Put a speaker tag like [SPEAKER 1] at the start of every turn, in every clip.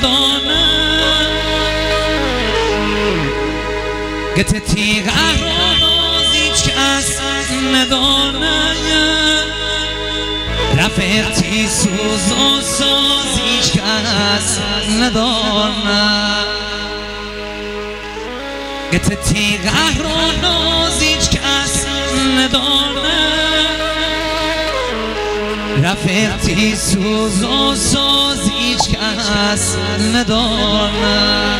[SPEAKER 1] ندانم گت تیغ احراز هیچ کس ندانم رفیقتی سوز و ساز هیچ کس ندانم گت تیغ احراز هیچ کس ندانم رفیقتی سوز و ساز هیچ کس ندانم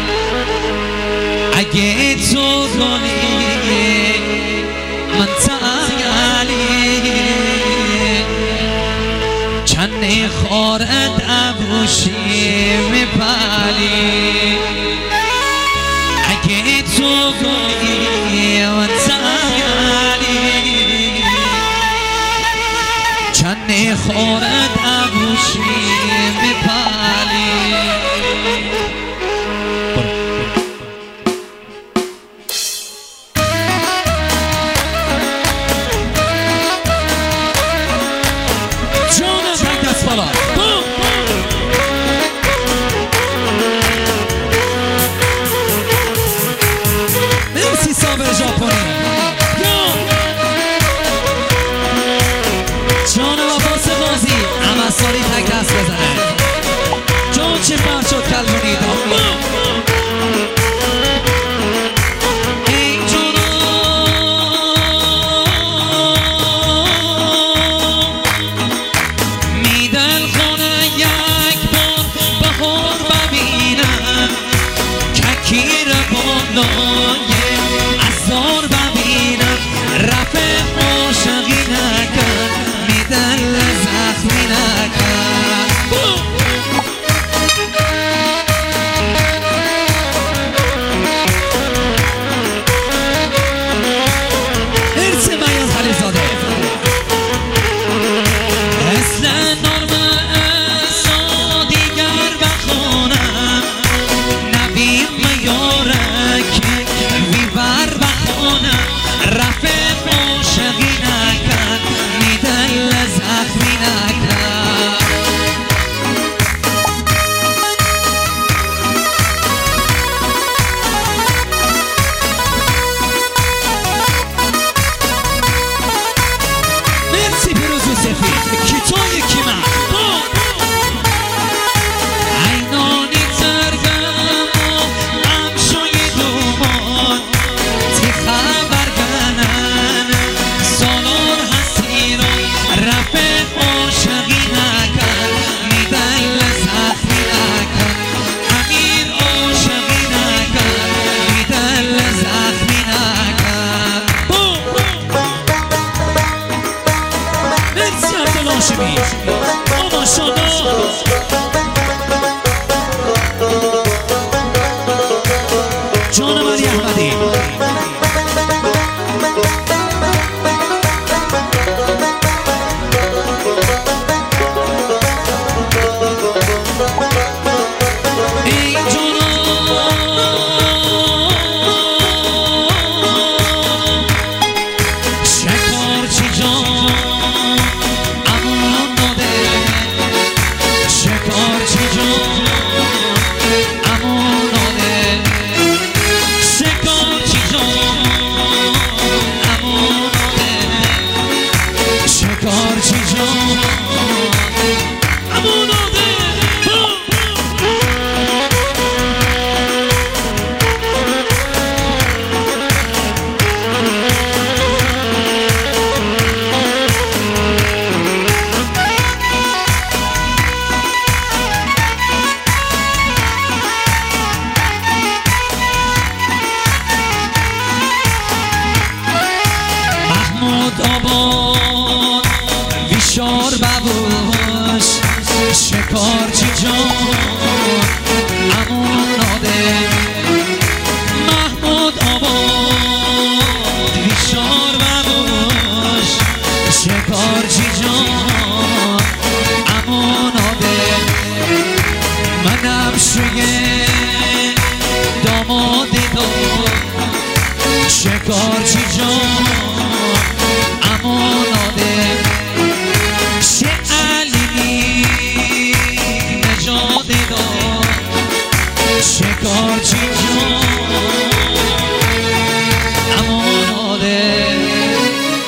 [SPEAKER 1] اگه تو گلی من تنگلی چند خارد ابروشی میپلی اگه تو گلی من تنگلی چند خارد ابروشی میپلی مرسی صابر ژاپنی جان عباس بازی امساری تک دست بزنه جان چه فرد شد کلبونی ای جانم میدل خونه یک بار بهار ببینم ککیر بالای ازار ببینم رفیق عاشقی نکن میدل زخمی نکن ارث بیاز خلیزاده مثل نرم دیگر بخونم نبیم میارک ویبر بخونم رفیق عاشقی نکن میدل زخمی نکن مرسی پیروز و سفید کیتای کیمن عینانی ترگم و امشای دومان تی خبر گنن سالار هستی رو رفیق عاشقی نکن میدل زخمی نکن امیر عاشقی نکن میدل زخمی نکن مرسی عبدالله هاشمی ماشاءالله جان علی احمدی ای جانم شکارچی جان امان داده شکارچی جان امان داده شکارچی جان امان داده شکارچی جان امان داده محمود آباد ویشار ببوش شکارچی جان اموناده محمود آباد ویشار ببوش شکارچی جان اموناده منم شوی دامادی دار شکارچی جان اماناده شه علی نجاده دار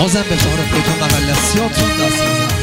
[SPEAKER 1] بازم به شهر خودتون مقلسیاتون دست بزن.